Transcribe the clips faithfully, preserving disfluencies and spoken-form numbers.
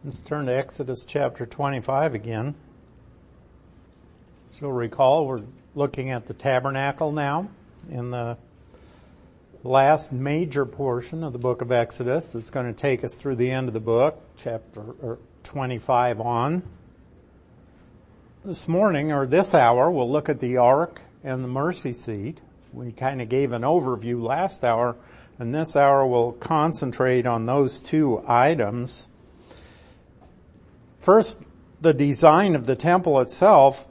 Let's turn to Exodus chapter twenty-five again. So recall, we're looking at the tabernacle now in the last major portion of the book of Exodus that's going to take us through the end of the book, chapter twenty-five on. This morning, or this hour, we'll look at the ark and the mercy seat. We kind of gave an overview last hour, and this hour we'll concentrate on those two items. First, the design of the temple itself.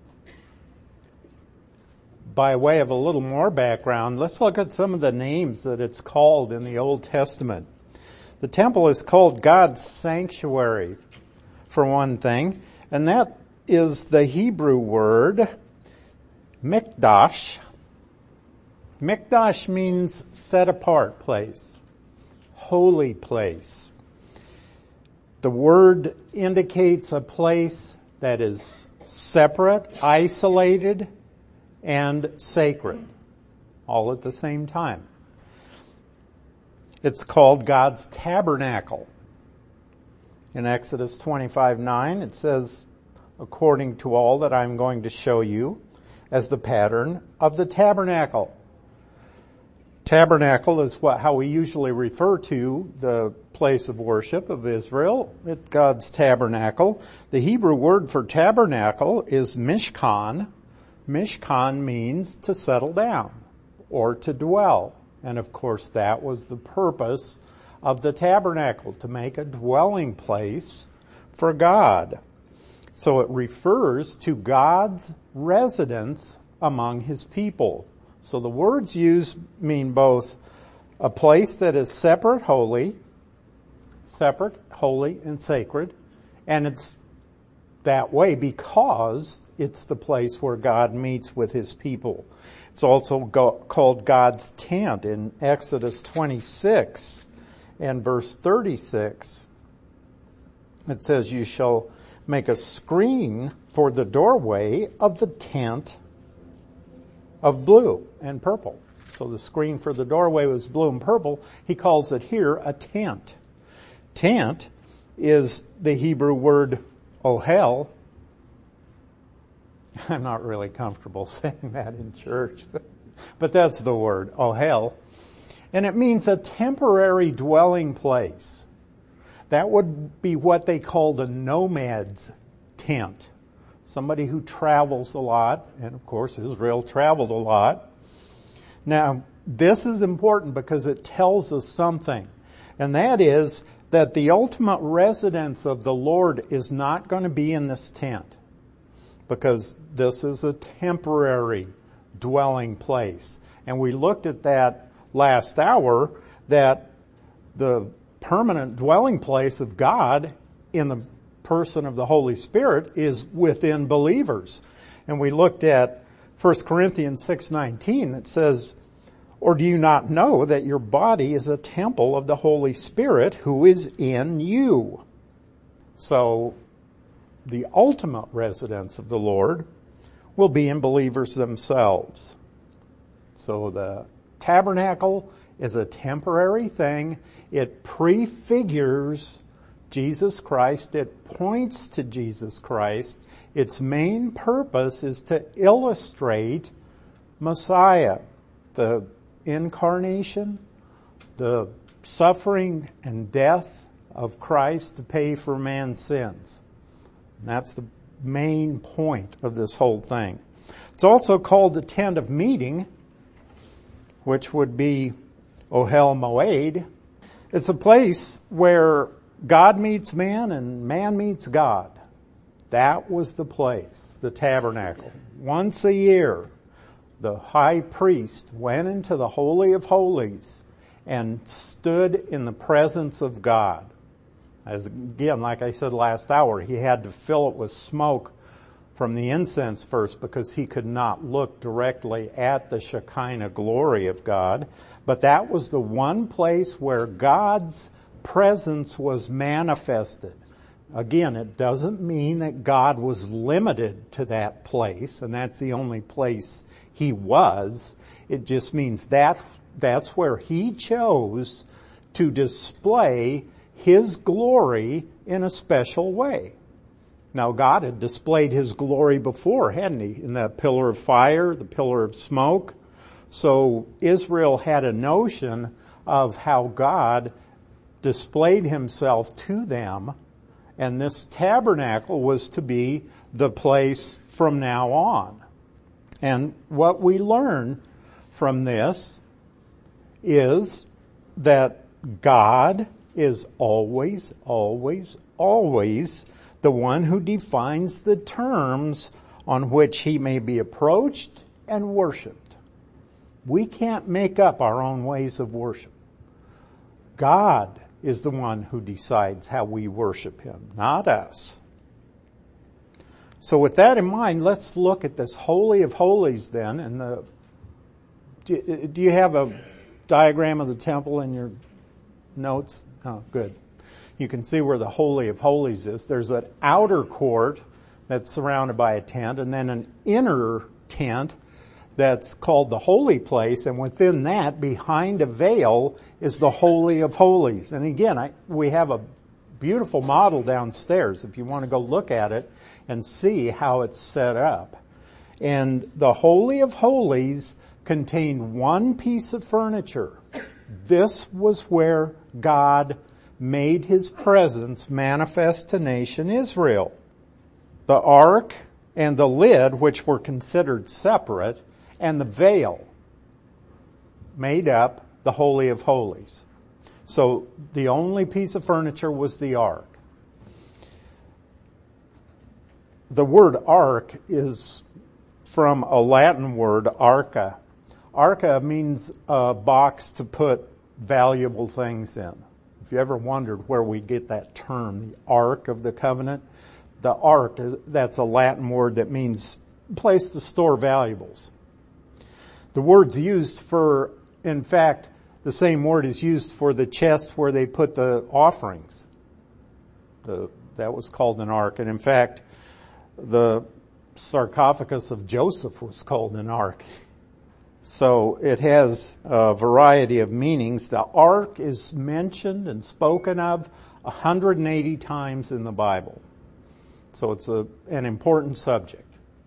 By way of a little more background, let's look at some of the names that it's called in the Old Testament. The temple is called God's sanctuary, for one thing, and that is the Hebrew word mikdash. Mikdash means set apart place, holy place. The word indicates a place that is separate, isolated, and sacred, all at the same time. It's called God's tabernacle. In Exodus twenty-five nine, it says, according to all that I'm going to show you as the pattern of the tabernacle. Tabernacle is what, how we usually refer to the place of worship of Israel. It's God's tabernacle. The Hebrew word for tabernacle is mishkan. Mishkan means to settle down or to dwell. And of course that was the purpose of the tabernacle, to make a dwelling place for God. So it refers to God's residence among His people. So the words used mean both a place that is separate, holy, separate, holy, and sacred, and it's that way because it's the place where God meets with His people. It's also go- called God's tent in Exodus twenty-six and verse thirty-six. It says, you shall make a screen for the doorway of the tent of blue and purple. So the screen for the doorway was blue and purple. He calls it here a tent. Tent is the Hebrew word ohel. I'm not really comfortable saying that in church, but that's the word, ohel. And it means a temporary dwelling place. That would be what they called a nomad's tent. Somebody who travels a lot, and of course Israel traveled a lot. Now, this is important because it tells us something, and that is that the ultimate residence of the Lord is not going to be in this tent, because this is a temporary dwelling place. And we looked at that last hour, that the permanent dwelling place of God in the person of the Holy Spirit is within believers. And we looked at First Corinthians six nineteen that says, or do you not know that your body is a temple of the Holy Spirit who is in you? So the ultimate residence of the Lord will be in believers themselves. So the tabernacle is a temporary thing. It prefigures Jesus Christ. It points to Jesus Christ. Its main purpose is to illustrate Messiah, the incarnation, the suffering and death of Christ to pay for man's sins. And that's the main point of this whole thing. It's also called the tent of meeting, which would be Ohel Moed. It's a place where God meets man and man meets God. That was the place, the tabernacle. Once a year, the high priest went into the Holy of Holies and stood in the presence of God. As again, like I said last hour, he had to fill it with smoke from the incense first because he could not look directly at the Shekinah glory of God. But that was the one place where God's presence was manifested. Again, it doesn't mean that God was limited to that place, and that's the only place He was. It just means that that's where He chose to display His glory in a special way. Now, God had displayed His glory before, hadn't He? In the pillar of fire, the pillar of smoke. So Israel had a notion of how God displayed Himself to them, and this tabernacle was to be the place from now on. And what we learn from this is that God is always, always, always the one who defines the terms on which He may be approached and worshiped. We can't make up our own ways of worship. God is the one who decides how we worship Him, not us. So with that in mind, let's look at this Holy of Holies then. And the, do, do you have a diagram of the temple in your notes? Oh, good. You can see where the Holy of Holies is. There's an outer court that's surrounded by a tent, and then an inner tent that's called the Holy Place, and within that, behind a veil, is the Holy of Holies. And again, I, we have a beautiful model downstairs if you want to go look at it and see how it's set up. And the Holy of Holies contained one piece of furniture. This was where God made His presence manifest to nation Israel. The ark and the lid, which were considered separate, and the veil made up the Holy of Holies. So the only piece of furniture was the ark. The word ark is from a Latin word, arca. Arca means a box to put valuable things in. If you ever wondered where we get that term, the Ark of the Covenant, the ark, that's a Latin word that means place to store valuables. The word's used for, in fact, the same word is used for the chest where they put the offerings. The, that was called an ark. And in fact, the sarcophagus of Joseph was called an ark. So it has a variety of meanings. The ark is mentioned and spoken of one hundred eighty times in the Bible. So it's a, an important subject.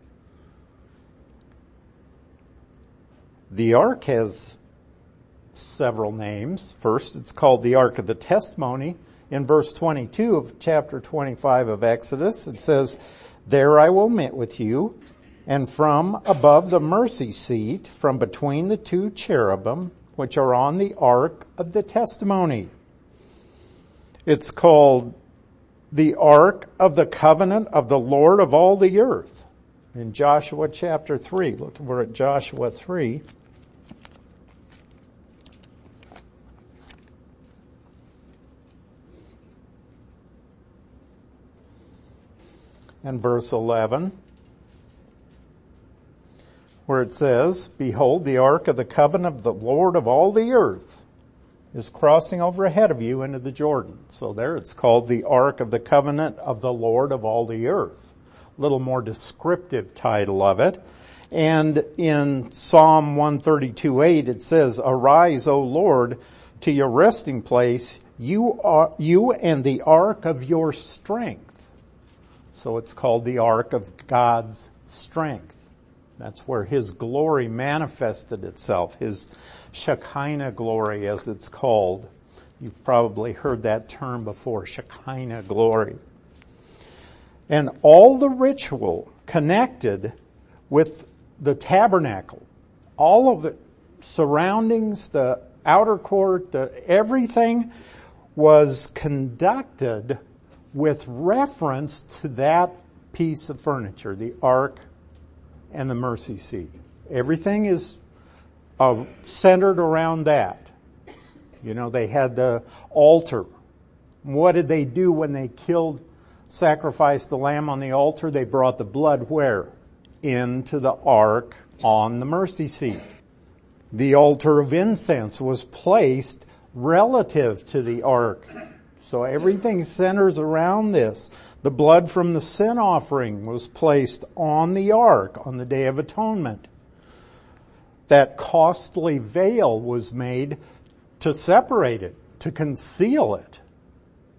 The ark has several names. First, it's called the Ark of the Testimony. In verse twenty-two of chapter twenty-five of Exodus, it says, "There I will meet with you, and from above the mercy seat, from between the two cherubim, which are on the Ark of the Testimony." It's called the Ark of the Covenant of the Lord of all the earth. In Joshua chapter three, look, we're at Joshua three. And verse eleven, where it says, "Behold, the ark of the covenant of the Lord of all the earth is crossing over ahead of you into the Jordan." So there it's called the Ark of the Covenant of the Lord of all the earth. A little more descriptive title of it. And in Psalm one thirty-two eight it says, "Arise, O Lord, to your resting place, you are, you and the ark of your strength." So it's called the Ark of God's strength. That's where His glory manifested itself, His Shekinah glory as it's called. You've probably heard that term before, Shekinah glory. And all the ritual connected with the tabernacle, all of the surroundings, the outer court, the, everything was conducted with reference to that piece of furniture, the ark and the mercy seat. Everything is uh, centered around that. You know, they had the altar. What did they do when they killed, sacrificed the lamb on the altar? They brought the blood where? Into the ark on the mercy seat. The altar of incense was placed relative to the ark. So everything centers around this. The blood from the sin offering was placed on the ark on the Day of Atonement. That costly veil was made to separate it, to conceal it.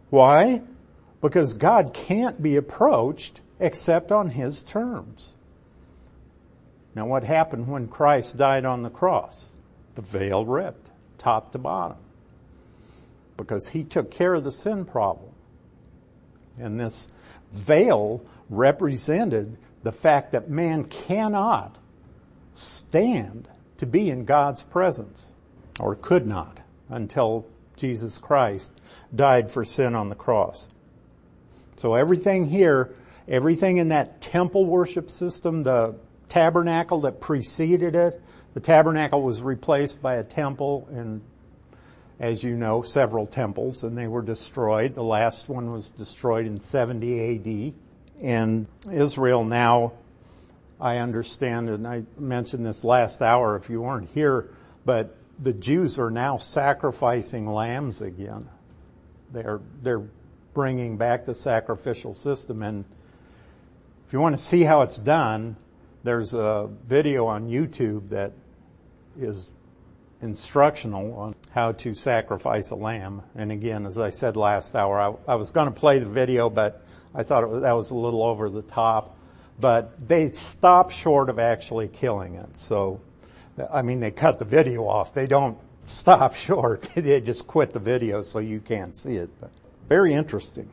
Why? Because God can't be approached except on His terms. Now what happened when Christ died on the cross? The veil ripped, top to bottom. Because He took care of the sin problem. And this veil represented the fact that man cannot stand to be in God's presence, or could not, until Jesus Christ died for sin on the cross. So everything here, everything in that temple worship system, the tabernacle that preceded it, the tabernacle was replaced by a temple, and as you know, several temples, and they were destroyed. The last one was destroyed in seventy A D. And Israel now, I understand, and I mentioned this last hour if you weren't here, but the Jews are now sacrificing lambs again. They're, they're bringing back the sacrificial system. And if you want to see how it's done, there's a video on YouTube that is instructional on how to sacrifice a lamb. And again, as I said last hour, I, I was going to play the video, but I thought it was, that was a little over the top. But they stopped short of actually killing it. So, I mean, they cut the video off. They don't stop short. They just quit the video so you can't see it. But very interesting.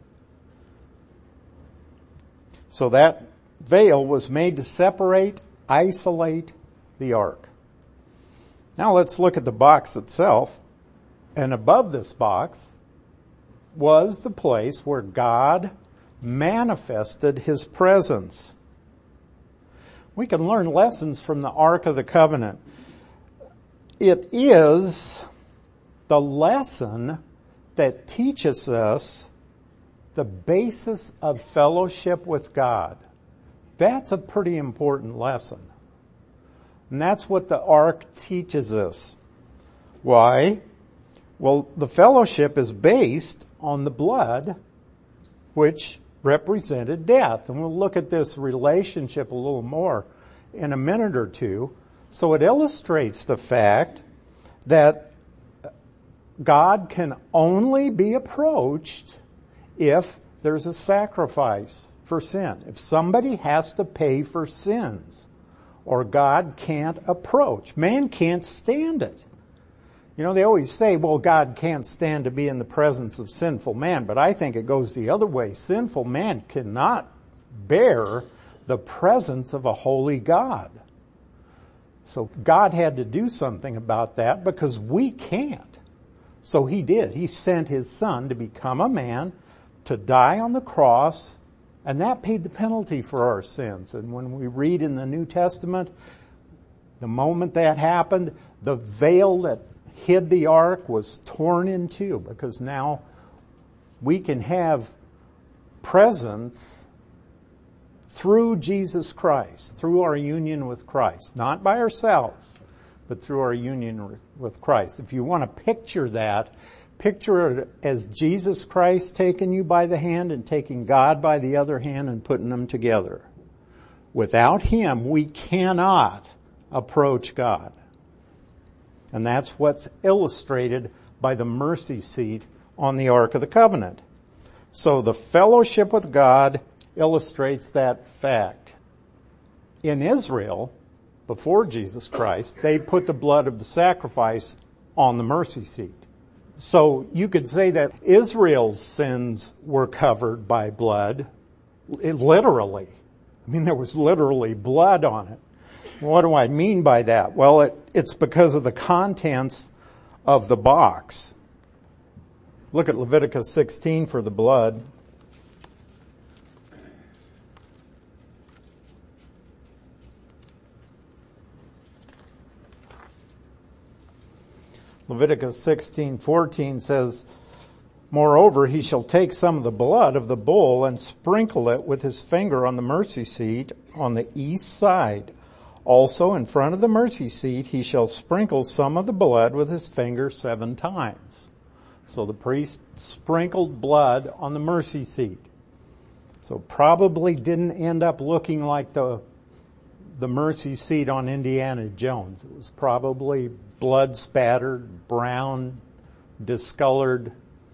So that veil was made to separate, isolate the ark. Now let's look at the box itself. And above this box was the place where God manifested His presence. We can learn lessons from the Ark of the Covenant. It is the lesson that teaches us the basis of fellowship with God. That's a pretty important lesson. And that's what the Ark teaches us. Why? Well, the fellowship is based on the blood, which represented death. And we'll look at this relationship a little more in a minute or two. So it illustrates the fact that God can only be approached if there's a sacrifice for sin. If somebody has to pay for sins, or God can't approach. Man can't stand it. You know, they always say, well, God can't stand to be in the presence of sinful man, but I think it goes the other way. Sinful man cannot bear the presence of a holy God. So God had to do something about that because we can't. So He did. He sent His Son to become a man, to die on the cross, and that paid the penalty for our sins. And when we read in the New Testament, the moment that happened, the veil that hid the ark was torn in two, because now we can have presence through Jesus Christ, through our union with Christ, not by ourselves, but through our union with Christ. If you want to picture that, picture it as Jesus Christ taking you by the hand and taking God by the other hand and putting them together. Without Him, we cannot approach God. And that's what's illustrated by the mercy seat on the Ark of the Covenant. So the fellowship with God illustrates that fact. In Israel, before Jesus Christ, they put the blood of the sacrifice on the mercy seat. So you could say that Israel's sins were covered by blood, literally. I mean, there was literally blood on it. What do I mean by that? Well, it, it's because of the contents of the box. Look at Leviticus sixteen for the blood. Leviticus sixteen fourteen says, "Moreover, he shall take some of the blood of the bull and sprinkle it with his finger on the mercy seat on the east side. Also, in front of the mercy seat, he shall sprinkle some of the blood with his finger seven times." So the priest sprinkled blood on the mercy seat. So probably didn't end up looking like the, the mercy seat on Indiana Jones. It was probably blood spattered, brown, discolored.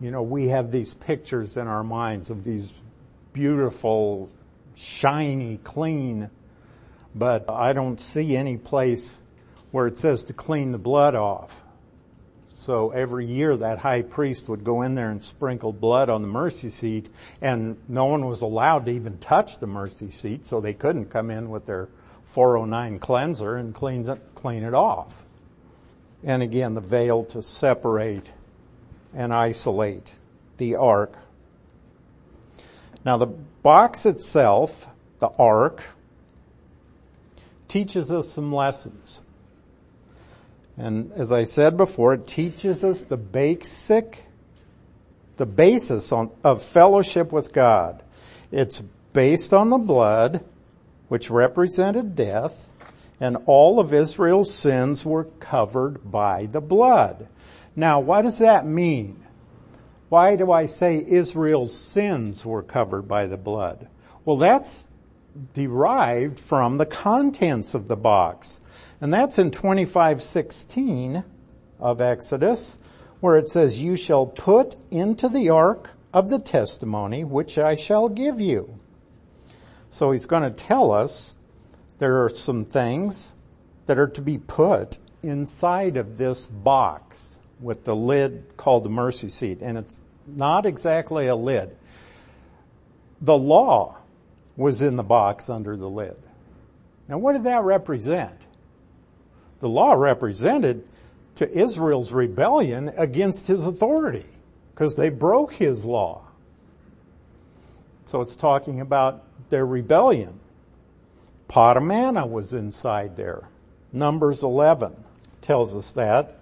You know, we have these pictures in our minds of these beautiful, shiny, clean, but I don't see any place where it says to clean the blood off. So every year that high priest would go in there and sprinkle blood on the mercy seat, and no one was allowed to even touch the mercy seat, so they couldn't come in with their four oh nine cleanser and clean it, clean it off. And again, the veil to separate and isolate the ark. Now the box itself, the ark, teaches us some lessons. And as I said before, it teaches us the basic, the basis on, of fellowship with God. It's based on the blood, which represented death, and all of Israel's sins were covered by the blood. Now, what does that mean? Why do I say Israel's sins were covered by the blood? Well, that's derived from the contents of the box. And that's in twenty-five sixteen of Exodus, where it says, "You shall put into the ark of the testimony, which I shall give you." So he's going to tell us there are some things that are to be put inside of this box with the lid called the mercy seat. And it's not exactly a lid. The law was in the box under the lid. Now what did that represent? The law represented to Israel's rebellion against his authority because they broke his law. So it's talking about their rebellion. Pot of manna was inside there. Numbers eleven tells us that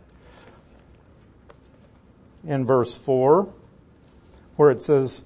in verse four, where it says,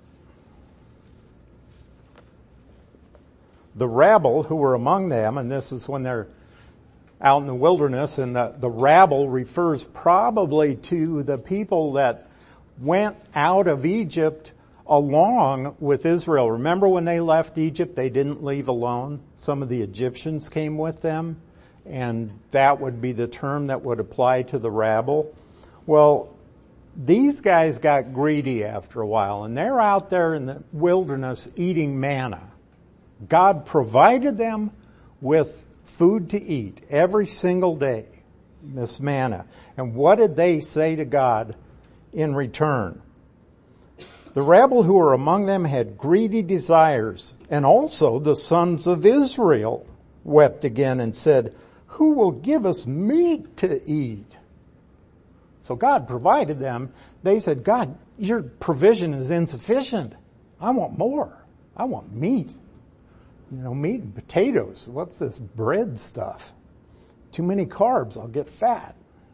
"The rabble who were among them," and this is when they're out in the wilderness, and the, the rabble refers probably to the people that went out of Egypt along with Israel. Remember when they left Egypt, they didn't leave alone. Some of the Egyptians came with them, and that would be the term that would apply to the rabble. Well, these guys got greedy after a while, and they're out there in the wilderness eating manna. God provided them with food to eat every single day, this manna. And what did they say to God in return? "The rabble who were among them had greedy desires, and also the sons of Israel wept again and said, 'Who will give us meat to eat?'" So God provided them. They said, "God, your provision is insufficient. I want more. I want meat. You know, meat and potatoes. What's this bread stuff? Too many carbs. I'll get fat."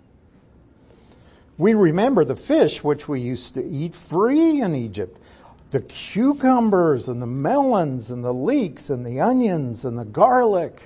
We remember the fish which we used to eat free in Egypt. The cucumbers and the melons and the leeks and the onions and the garlic.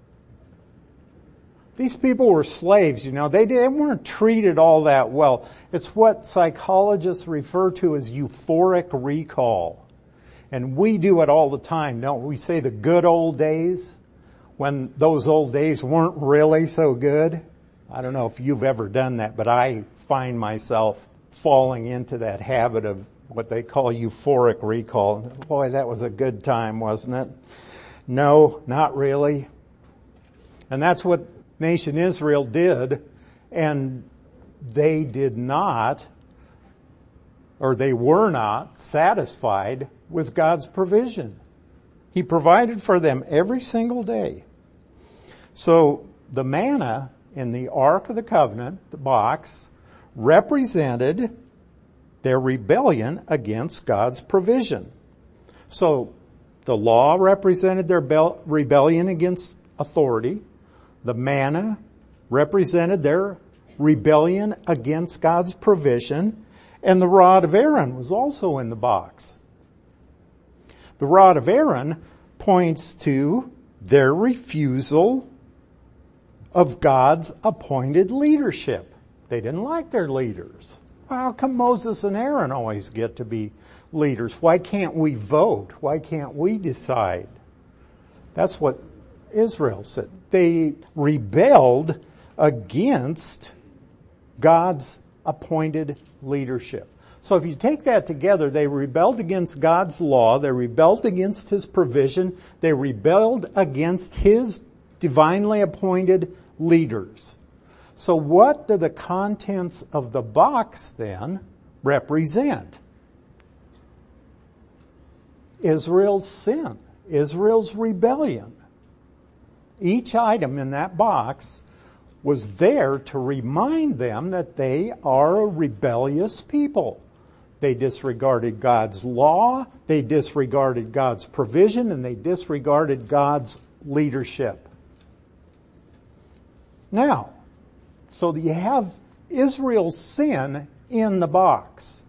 These people were slaves, you know. They, they weren't treated all that well. It's what psychologists refer to as euphoric recall. And we do it all the time, don't we? We say the good old days, when those old days weren't really so good. I don't know if you've ever done that, but I find myself falling into that habit of what they call euphoric recall. Boy, that was a good time, wasn't it? No, not really. And that's what nation Israel did, and they did not, or they were not satisfied with God's provision. He provided for them every single day. So the manna in the Ark of the Covenant, the box, represented their rebellion against God's provision. So the law represented their rebellion against authority. The manna represented their rebellion against God's provision. And the rod of Aaron was also in the box. The rod of Aaron points to their refusal of God's appointed leadership. They didn't like their leaders. How come Moses and Aaron always get to be leaders? Why can't we vote? Why can't we decide? That's what Israel said. They rebelled against God's appointed leadership. So if you take that together, they rebelled against God's law, they rebelled against His provision, they rebelled against His divinely appointed leaders. So what do the contents of the box then represent? Israel's sin, Israel's rebellion. Each item in that box was there to remind them that they are a rebellious people. They disregarded God's law, they disregarded God's provision, and they disregarded God's leadership. Now, so you have Israel's sin in the box.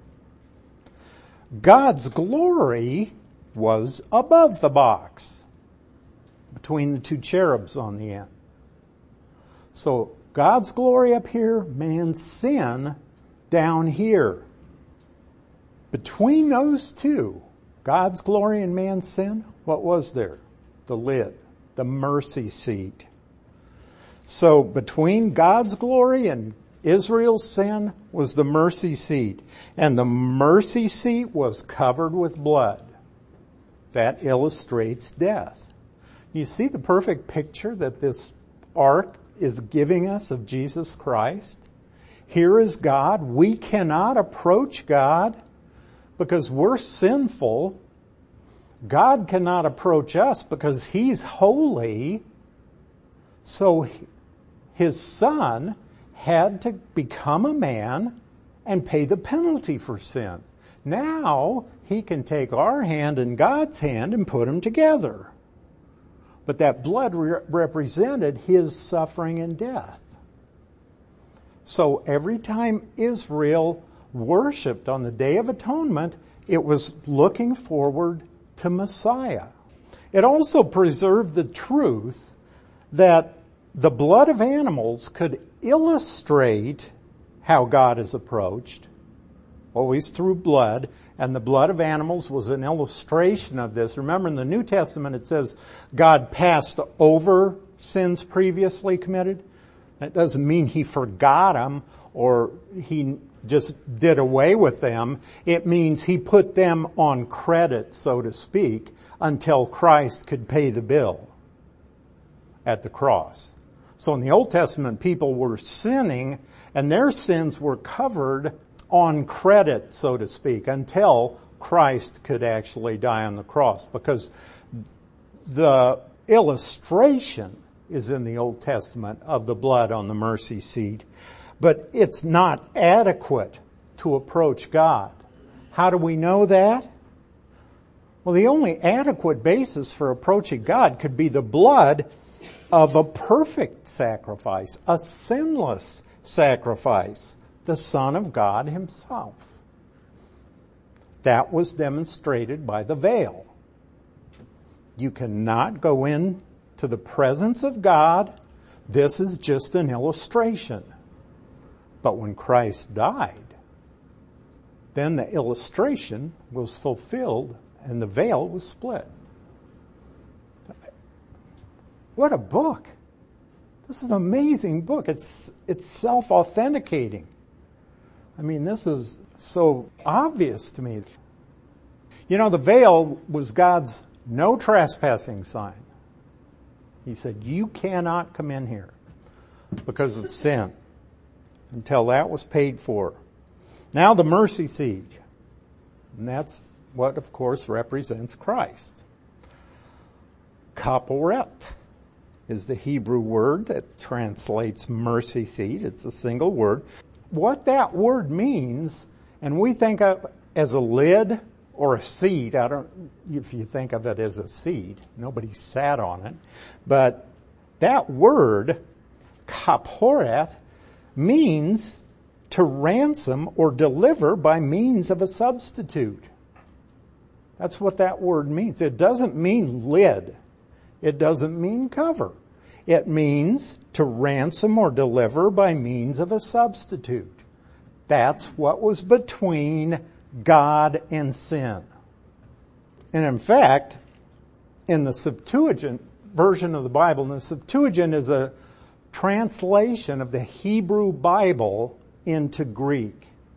God's glory was above the box, between the two cherubs on the end. So God's glory up here, man's sin down here. Between those two, God's glory and man's sin, what was there? The lid, the mercy seat. So between God's glory and Israel's sin was the mercy seat. And the mercy seat was covered with blood. That illustrates death. You see the perfect picture that this ark is giving us of Jesus Christ? Here is God. We cannot approach God because we're sinful. God cannot approach us because He's holy. So His Son had to become a man and pay the penalty for sin. Now He can take our hand and God's hand and put them together. But that blood re- represented His suffering and death. So every time Israel worshiped on the Day of Atonement, it was looking forward to Messiah. It also preserved the truth that the blood of animals could illustrate how God is approached, always through blood, and the blood of animals was an illustration of this. Remember in the New Testament it says God passed over sins previously committed. That doesn't mean He forgot them or He just did away with them. It means He put them on credit, so to speak, until Christ could pay the bill at the cross. So in the Old Testament, people were sinning and their sins were covered on credit, so to speak, until Christ could actually die on the cross, because the illustration is in the Old Testament of the blood on the mercy seat, but it's not adequate to approach God. How do we know that? Well, the only adequate basis for approaching God could be the blood of a perfect sacrifice, a sinless sacrifice, the Son of God Himself. That was demonstrated by the veil. You cannot go in to the presence of God. This is just an illustration. But when Christ died, then the illustration was fulfilled and the veil was split. What a book. This is an amazing book. It's, it's self-authenticating. I mean, this is so obvious to me. You know, the veil was God's no trespassing sign. He said, you cannot come in here because of sin until that was paid for. Now the mercy seat. And that's what, of course, represents Christ. Kaporet is the Hebrew word that translates mercy seat. It's a single word. What that word means, and we think of as a lid or a seat, I don't, if you think of it as a seat, nobody sat on it, but that word, kaporet, means to ransom or deliver by means of a substitute. That's what that word means. It doesn't mean lid. It doesn't mean cover. It means to ransom or deliver by means of a substitute. That's what was between God and sin. And in fact, in the Septuagint version of the Bible, and the Septuagint is a translation of the Hebrew Bible into Greek.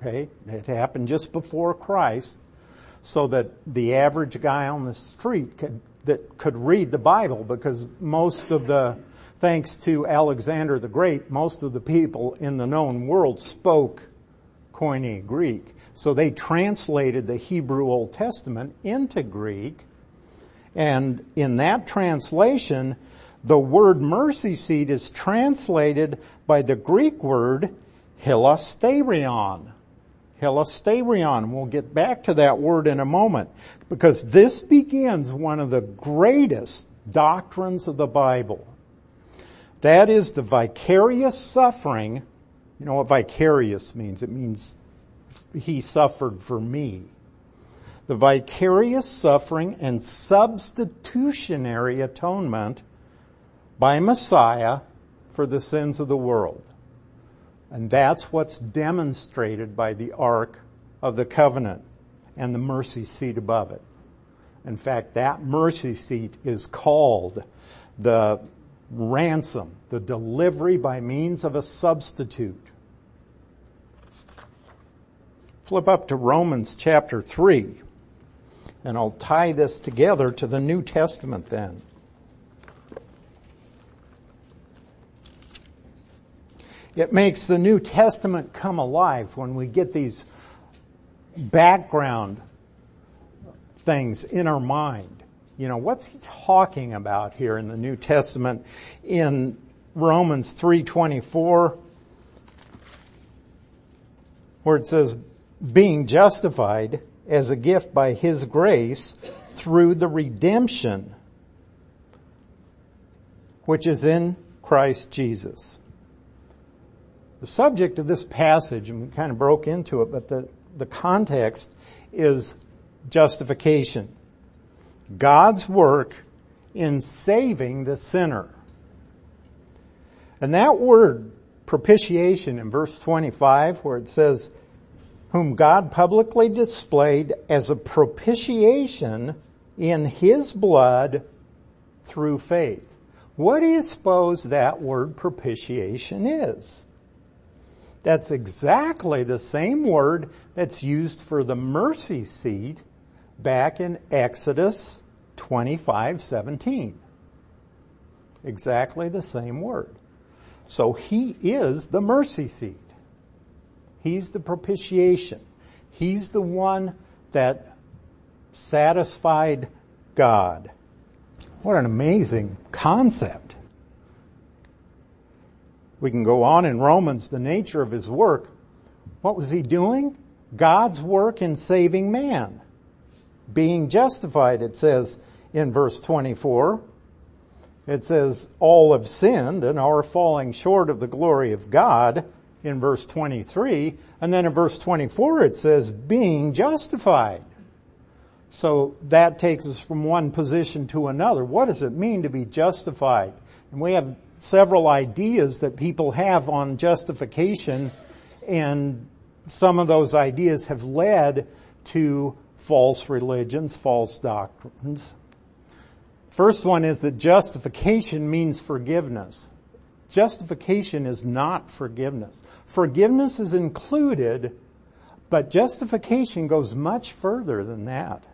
Okay? It happened just before Christ, so that the average guy on the street could, that could read the Bible, because most of the, thanks to Alexander the Great, most of the people in the known world spoke Koine Greek. So they translated the Hebrew Old Testament into Greek, and in that translation, the word mercy seat is translated by the Greek word hilasterion. Hilasterion. We'll get back to that word in a moment, because this begins one of the greatest doctrines of the Bible. That is the vicarious suffering. You know what vicarious means? It means he suffered for me. The vicarious suffering and substitutionary atonement by Messiah for the sins of the world. And that's what's demonstrated by the Ark of the Covenant and the mercy seat above it. In fact, that mercy seat is called the ransom, the delivery by means of a substitute. Flip up to Romans chapter three, and I'll tie this together to the New Testament then. It makes the New Testament come alive when we get these background things in our mind. You know, what's he talking about here in the New Testament? In Romans three twenty-four, where it says, being justified as a gift by his grace through the redemption which is in Christ Jesus. The subject of this passage, and we kind of broke into it, but the, the context is justification. God's work in saving the sinner. And that word, propitiation, in verse twenty-five, where it says, whom God publicly displayed as a propitiation in his blood through faith. What do you suppose that word propitiation is? That's exactly the same word that's used for the mercy seat back in Exodus twenty-five seventeen. Exactly the same word. So he is the mercy seat. He's the propitiation. He's the one that satisfied God. What an amazing concept. We can go on in Romans, the nature of his work. What was he doing? God's work in saving man. Being justified, it says in verse twenty-four. It says, all have sinned and are falling short of the glory of God in verse twenty-three. And then in verse twenty-four it says, being justified. So that takes us from one position to another. What does it mean to be justified? And we have several ideas that people have on justification, and some of those ideas have led to false religions, false doctrines. First one is that justification means forgiveness. Justification is not forgiveness. Forgiveness is included, but justification goes much further than that.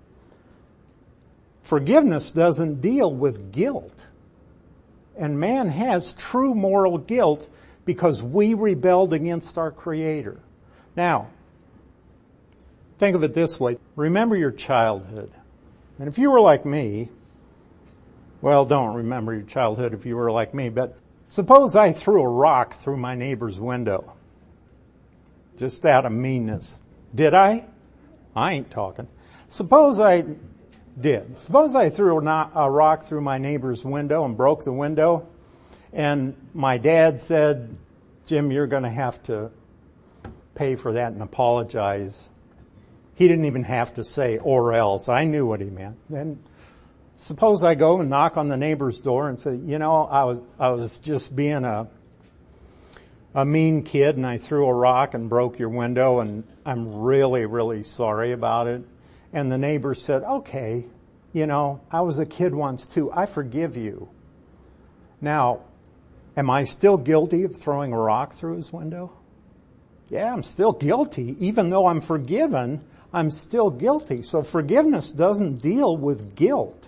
Forgiveness doesn't deal with guilt. And man has true moral guilt because we rebelled against our Creator. Now, think of it this way. Remember your childhood. And if you were like me, well, don't remember your childhood if you were like me, but suppose I threw a rock through my neighbor's window. Just out of meanness. Did I? I ain't talking. Suppose I did. Suppose I threw a rock through my neighbor's window and broke the window, and my dad said, Jim, you're going to have to pay for that and apologize. He didn't even have to say or else. I knew what he meant. Then suppose I go and knock on the neighbor's door and say, you know, I was I was just being a a mean kid and I threw a rock and broke your window and I'm really, really sorry about it. And the neighbor said, okay, you know, I was a kid once too. I forgive you. Now, am I still guilty of throwing a rock through his window? Yeah, I'm still guilty. Even though I'm forgiven, I'm still guilty. So forgiveness doesn't deal with guilt.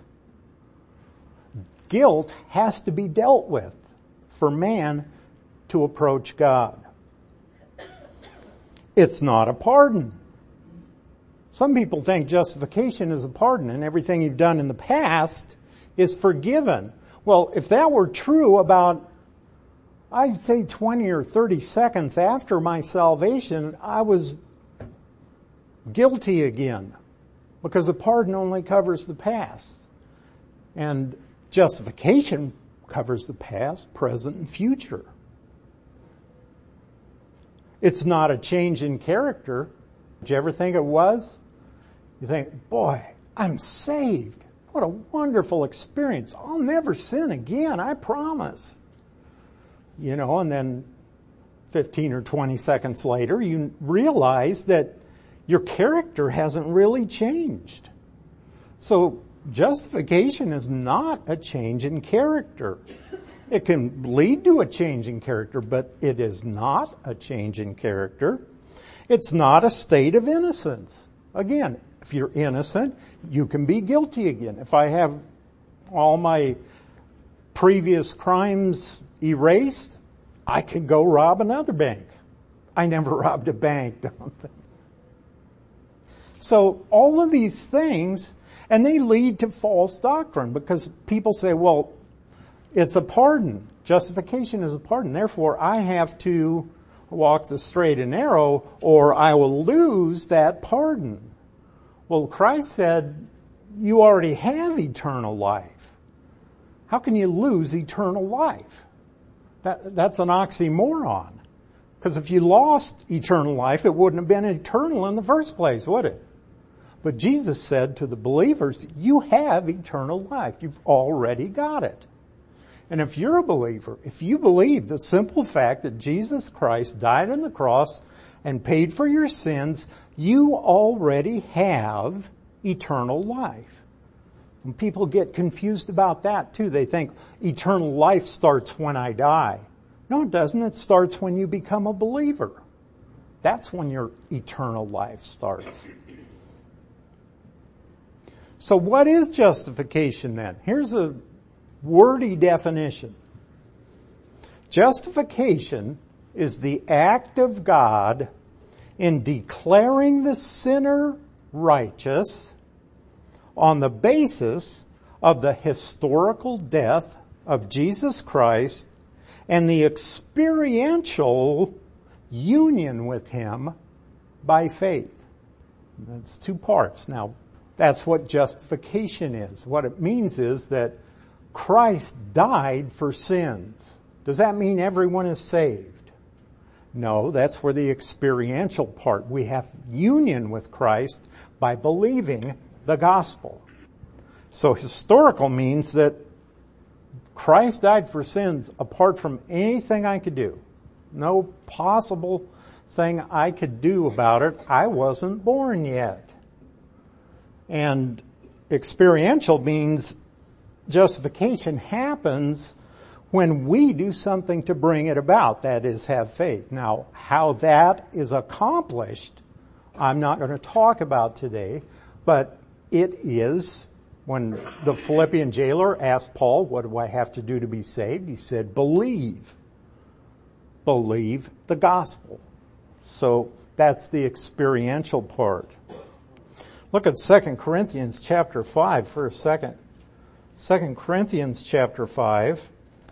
Guilt has to be dealt with for man to approach God. It's not a pardon. Some people think justification is a pardon and everything you've done in the past is forgiven. Well, if that were true about, I'd say twenty or thirty seconds after my salvation, I was guilty again, because the pardon only covers the past. And justification covers the past, present, and future. It's not a change in character. Did you ever think it was? You think, boy, I'm saved. What a wonderful experience. I'll never sin again, I promise. You know, and then fifteen or twenty seconds later, you realize that your character hasn't really changed. So justification is not a change in character. It can lead to a change in character, but it is not a change in character. It's not a state of innocence. Again, if you're innocent, you can be guilty again. If I have all my previous crimes erased, I could go rob another bank. I never robbed a bank, don't think. So all of these things, and they lead to false doctrine, because people say, well, it's a pardon. Justification is a pardon. Therefore, I have to walk the straight and narrow, or I will lose that pardon. Well, Christ said, you already have eternal life. How can you lose eternal life? That, that's an oxymoron. Because if you lost eternal life, it wouldn't have been eternal in the first place, would it? But Jesus said to the believers, you have eternal life. You've already got it. And if you're a believer, if you believe the simple fact that Jesus Christ died on the cross and paid for your sins, you already have eternal life. And people get confused about that too. They think eternal life starts when I die. No, it doesn't. It starts when you become a believer. That's when your eternal life starts. So what is justification then? Here's a wordy definition. Justification is the act of God in declaring the sinner righteous on the basis of the historical death of Jesus Christ and the experiential union with Him by faith. That's two parts. Now, that's what justification is. What it means is that Christ died for sins. Does that mean everyone is saved? No, that's where the experiential part. We have union with Christ by believing the gospel. So historical means that Christ died for sins apart from anything I could do. No possible thing I could do about it. I wasn't born yet. And experiential means justification happens when we do something to bring it about, that is, have faith. Now, how that is accomplished, I'm not going to talk about today, but it is, when the Philippian jailer asked Paul, what do I have to do to be saved? He said, believe. Believe the gospel. So that's the experiential part. Look at Second Corinthians chapter five for a second. Second Corinthians chapter five.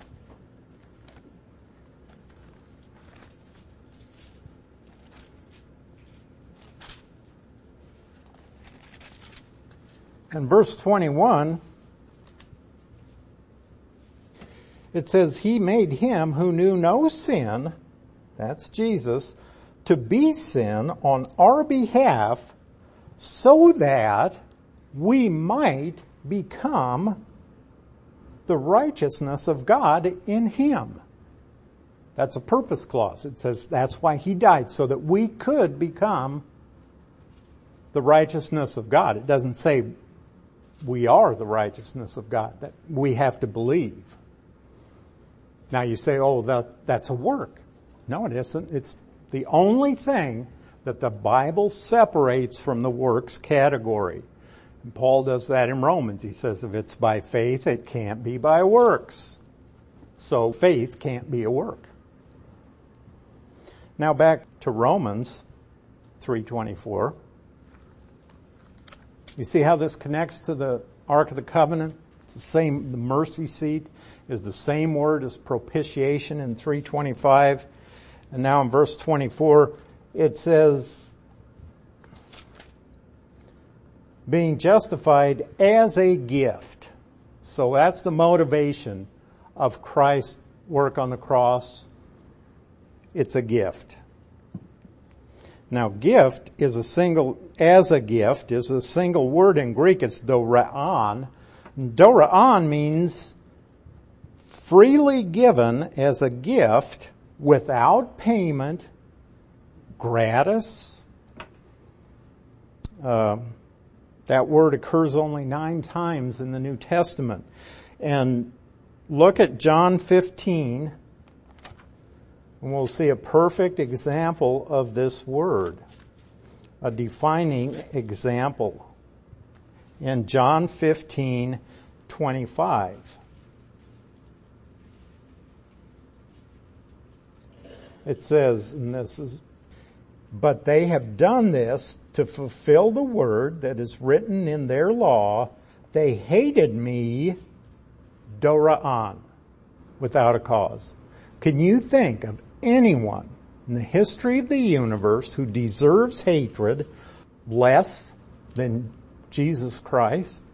And verse twenty-one, it says, He made Him who knew no sin, that's Jesus, to be sin on our behalf, so that we might become the righteousness of God in Him. That's a purpose clause. It says that's why He died, so that we could become the righteousness of God. It doesn't say we are the righteousness of God. That we have to believe. Now you say, oh, that, that's a work. No, it isn't. It's The only thing that the Bible separates from the works category. And Paul does that in Romans. He says if it's by faith, it can't be by works. So faith can't be a work. Now back to Romans three twenty-four. You see how this connects to the Ark of the Covenant? It's the same, the mercy seat is the same word as propitiation in three twenty-five. And now in verse twenty-four, it says, being justified as a gift. So that's the motivation of Christ's work on the cross. It's a gift. Now gift is a single, as a gift is a single word in Greek. It's dorean. Dorean means freely given as a gift without payment, gratis. Uh, that word occurs only nine times in the New Testament. And look at John fifteen, and we'll see a perfect example of this word, a defining example. In John fifteen twenty-five. It says, and this is, but they have done this to fulfill the word that is written in their law. They hated me, dorean, without a cause. Can you think of anyone in the history of the universe who deserves hatred less than Jesus Christ?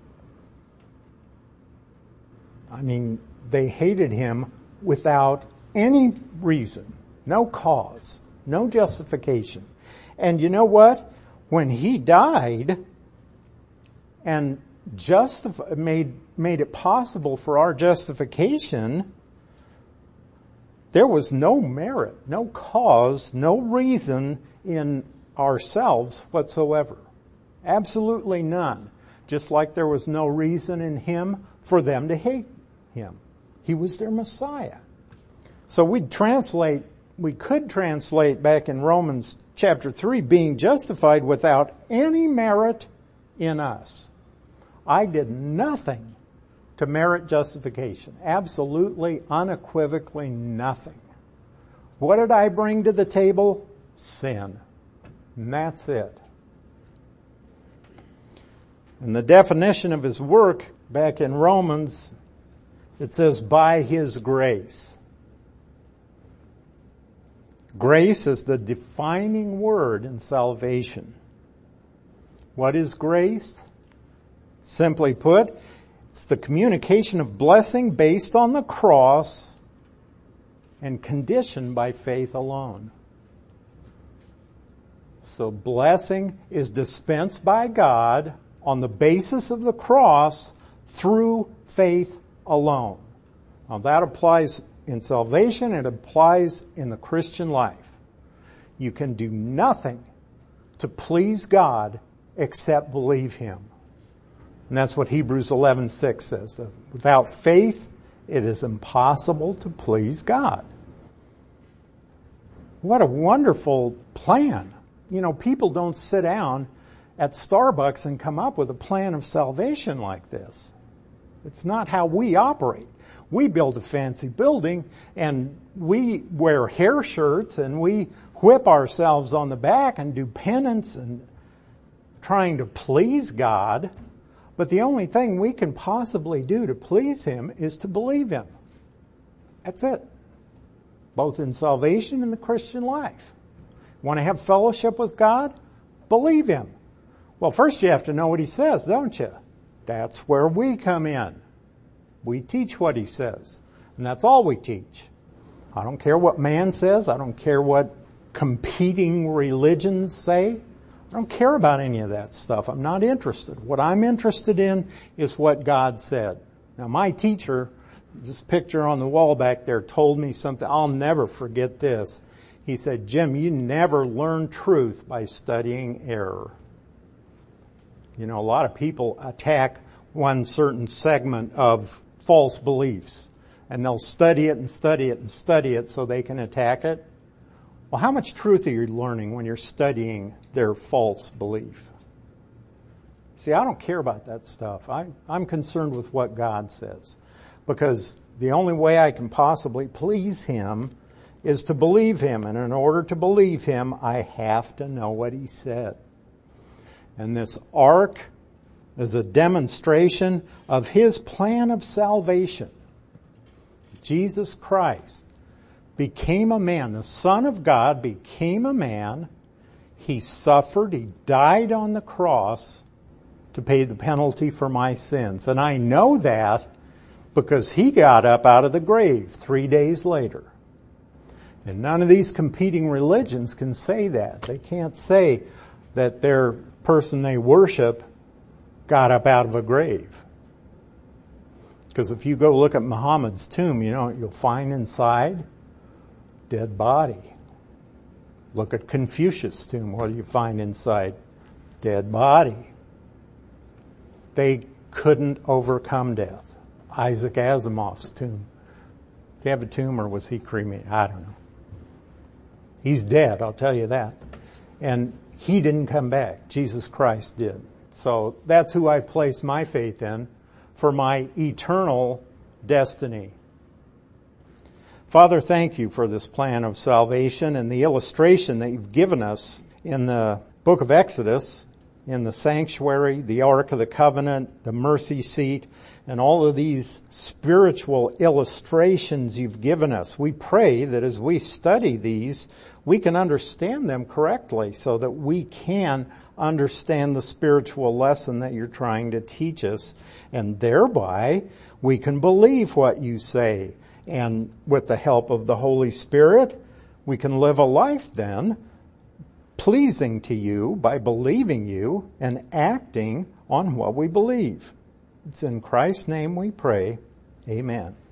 I mean, they hated him without any reason, no cause, no justification. And you know what? When he died and justif- made, made it possible for our justification, there was no merit, no cause, no reason in ourselves whatsoever. Absolutely none. Just like there was no reason in him for them to hate him. He was their Messiah. So we'd translate, we could translate back in Romans chapter three, being justified without any merit in us. I did nothing to merit justification. Absolutely, unequivocally nothing. What did I bring to the table? Sin. And that's it. And the definition of his work back in Romans, it says, by his grace. Grace is the defining word in salvation. What is grace? Simply put, it's the communication of blessing based on the cross and conditioned by faith alone. So blessing is dispensed by God on the basis of the cross through faith alone. Now that applies in salvation, it applies in the Christian life. You can do nothing to please God except believe him. And that's what Hebrews eleven six says. Without faith, it is impossible to please God. What a wonderful plan. You know, people don't sit down at Starbucks and come up with a plan of salvation like this. It's not how we operate. We build a fancy building and we wear hair shirts and we whip ourselves on the back and do penance and trying to please God. But the only thing we can possibly do to please him is to believe him. That's it. Both in salvation and the Christian life. Want to have fellowship with God? Believe him. Well, first you have to know what he says, don't you? That's where we come in. We teach what he says. And that's all we teach. I don't care what man says. I don't care what competing religions say. I don't care about any of that stuff. I'm not interested. What I'm interested in is what God said. Now my teacher, this picture on the wall back there, told me something. I'll never forget this. He said, Jim, you never learn truth by studying error. You know, a lot of people attack one certain segment of false beliefs, and they'll study it and study it and study it so they can attack it. Well, how much truth are you learning when you're studying their false belief? See, I don't care about that stuff. I, I'm concerned with what God says. Because the only way I can possibly please Him is to believe Him. And in order to believe Him, I have to know what He said. And this ark is a demonstration of His plan of salvation. Jesus Christ became a man. The Son of God became a man. He suffered. He died on the cross to pay the penalty for my sins. And I know that because He got up out of the grave three days later. And none of these competing religions can say that. They can't say that their person they worship got up out of a grave. Because if you go look at Muhammad's tomb, you know what you'll find inside? Dead body. Look at Confucius' tomb. What do you find inside? Dead body. They couldn't overcome death. Isaac Asimov's tomb. Did he have a tomb or was he cremated? I don't know. He's dead, I'll tell you that. And he didn't come back. Jesus Christ did. So that's who I place my faith in for my eternal destiny. Father, thank you for this plan of salvation and the illustration that you've given us in the book of Exodus, in the sanctuary, the Ark of the Covenant, the mercy seat, and all of these spiritual illustrations you've given us. We pray that as we study these, we can understand them correctly so that we can understand the spiritual lesson that you're trying to teach us, and thereby we can believe what you say. And with the help of the Holy Spirit, we can live a life then pleasing to you by believing you and acting on what we believe. It's in Christ's name we pray. Amen.